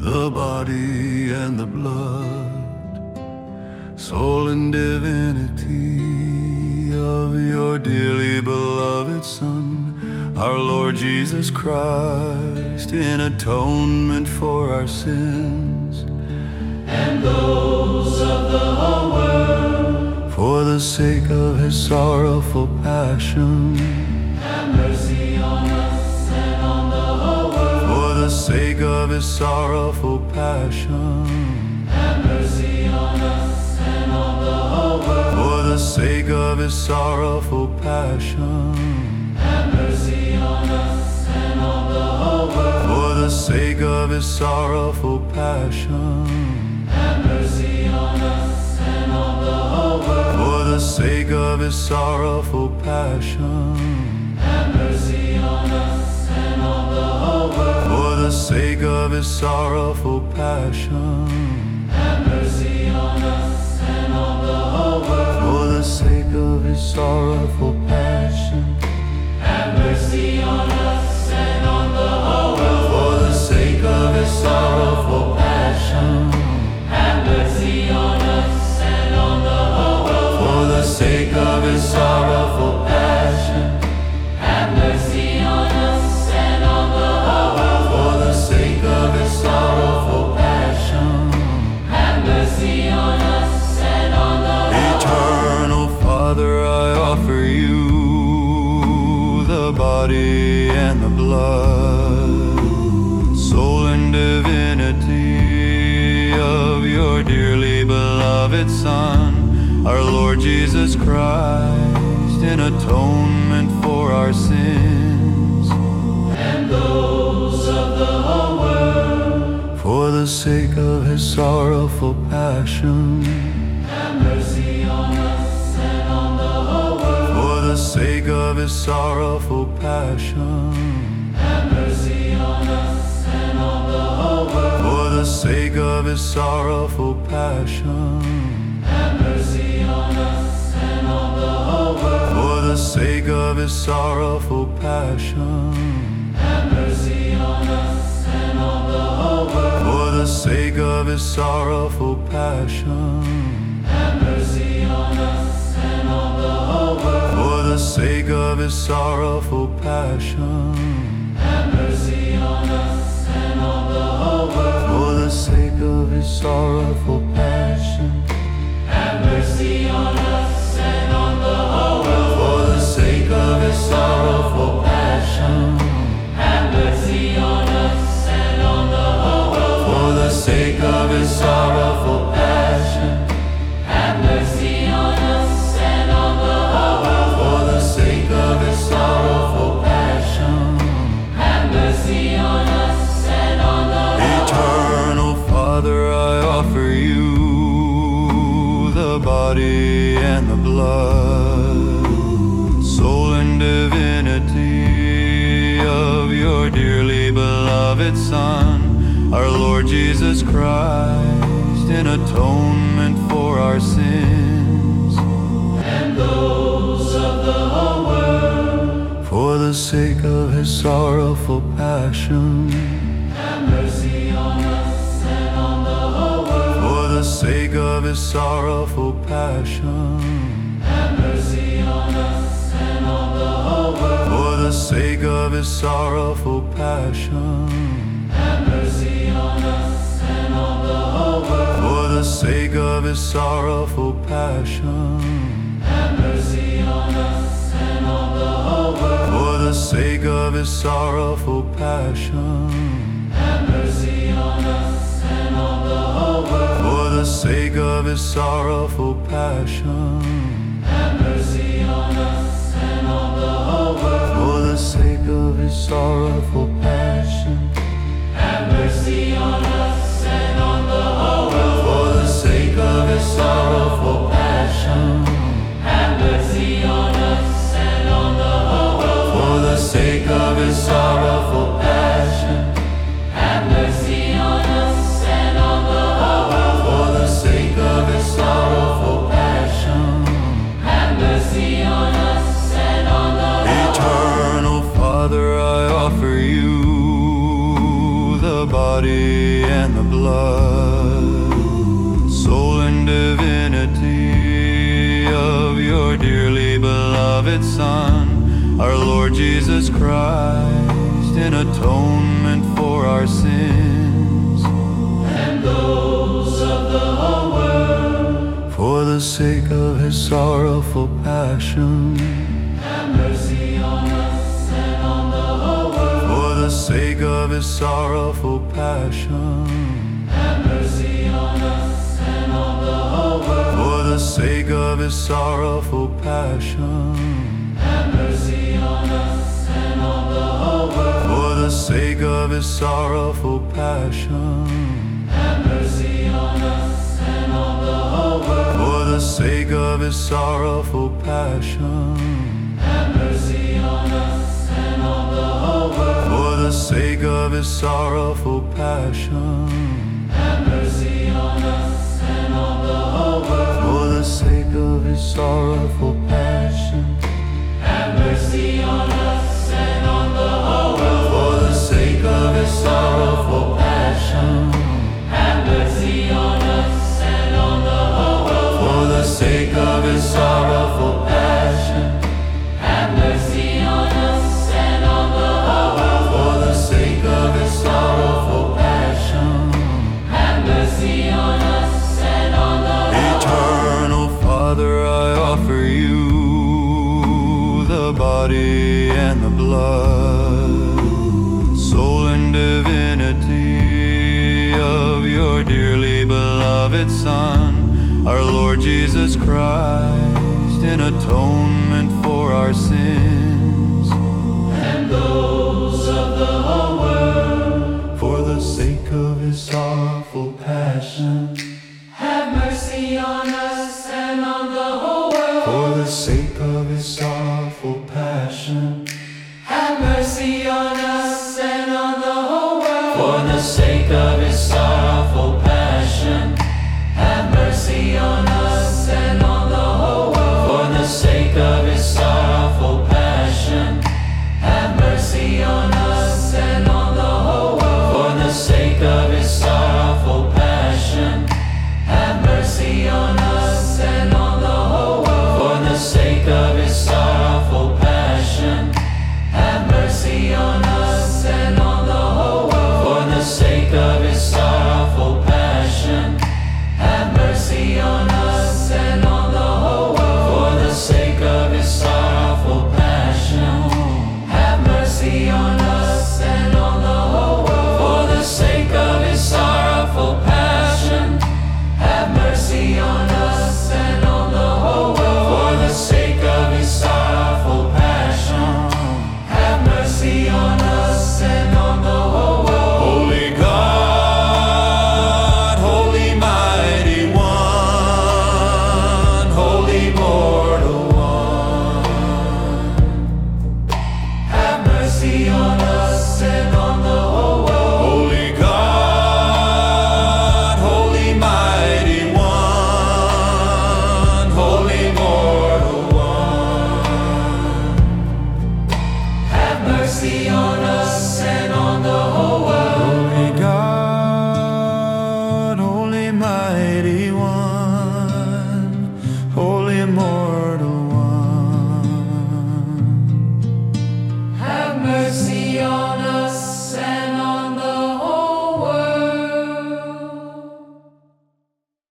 the body and the blood, soul and divinity of your dearly beloved Son, our Lord Jesus Christ, in atonement for our sins and those of the whole world. For the sake of his sorrowful passion, have mercy on us and on the whole world. for the sake of his sorrowful passion, have mercy on us and on the whole world. for the sake of his sorrowful passion, have mercy on us and on the whole world. for the sake of his sorrowful passion, have mercy on us and on the whole world. for the sake of his sorrowful passion, have mercy on us and on the whole world. for the sake of his sorrowful passion, have mercy on us and on the whole world. for the sake of his sorrowful passion, have mercy on us and on the whole world. for the sake of his sorrowful passion, have mercy on us and on the whole world. for the sake of his sorrowful passion, have mercy on us and on the whole world. for the sake of his sorrowful passion. have mercy on us and on the whole world. Eternal Father, I offer you the body and the blood, soul and divinity of your dearly beloved Son, our Lord Jesus Christ, in atonement for our sins and those of the whole world. for the sake of his sorrowful passion, have mercy on us and on the whole world. for the sake of his sorrowful passion, have mercy on us and on the whole world. for the sake of his sorrowful passion, have mercy on us and on the whole world. for the sake of his sorrowful passion, have mercy on us and on the whole world. for the sake of his sorrowful passion, have mercy on us and on the whole world. for the sake of his sorrowful passion, have mercy on us and on the whole world. for the sake of his sorrowful passion, have mercy on us and on the whole world. for the sake of his sorrowful passion, have mercy on us and on the whole world. for the sake of his sorrowful passion, have mercy on us and on the whole world. for the sake of his sorrowful passion. have mercy on us and on the whole world. Eternal Father, I offer you the body and the blood, soul and divinity of your dearly beloved Son, our Lord Jesus Christ, in atonement for our sins and those of the whole world. for the sake of his sorrowful passion, have mercy on us and on the whole world. for the sake of his sorrowful passion, have mercy on us and on the whole world. for the sake of his sorrowful passion, have mercy on us and on the whole world. for the sake of his sorrowful passion, have mercy on us and on the whole world. for the sake of his sorrowful passion, have mercy on us and on the whole world. for the sake of his sorrowful passion, have mercy on us and on the whole world. for the sake of his sorrowful passion, have mercy on us and on the whole world. for the sake of his sorrowful passion, have mercy on us and on the whole world. for the sake of his sorrowful passion, have mercy on us and on the whole world. for the sake of his sorrowful passion. have mercy on us and on the whole world. Eternal Father, I offer you the body and the blood, soul and divinity of your dearly beloved Son, our Lord Jesus Christ, in atonement for our sins, and those of the whole world. For the sake of his sorrowful passion, Have mercy on us and on the whole world. for the sake of his sorrowful passion, Have mercy on us and on the whole world. for the sake of his sorrowful passion, Have mercy on us and on the whole world. for the sake of his sorrowful passion, Have mercy on us and on the whole world. for the sake of his sorrowful passion, Have mercy on us and on the whole world. for the sake of his sorrowful passion, Have mercy on us and on the whole world. for the sake of his sorrowful passion, Have mercy on us and on the whole world. for the sake of his sorrowful passion, Have mercy on us and on the whole world. for the sake of his sorrowful passion, Have mercy on us and on the whole world. for the sake of his sorrowful passion. Have mercy on us and on the whole world. Eternal Father, I offer you the body and the blood, soul and divinity of your dearly beloved Son, our Lord Jesus Christ, in atonement for our sins, And those of the whole world. for the sake of his sorrowful passion, Have mercy on us and on the whole world. for the sake of his sorrowful passion, Have mercy on us and on the whole world. for the sake of his sorrowful passion, Have mercy on us and on the whole world. for the sake of his sorrowful passion, Have mercy on us and on the whole world. for the sake of his sorrowful passion, Have mercy on us and on the whole world. Have mercy on us and on the whole world. for the sake of his sorrowful passion, Have mercy on us and on the whole world. for the sake of his sorrowful